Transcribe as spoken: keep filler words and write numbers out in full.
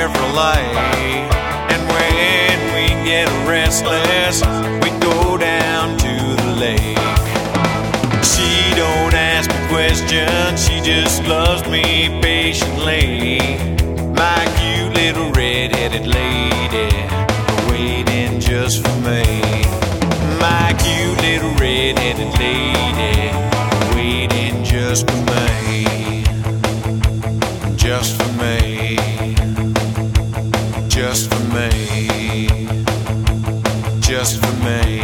Chevrolet. And when we get restless, we go down to the lake. She don't ask me questions, she just loves me patiently. My cute little red-headed lady, waiting just for me. My cute little red-headed lady, waiting just for me. Just for me. Just for me. Just for me.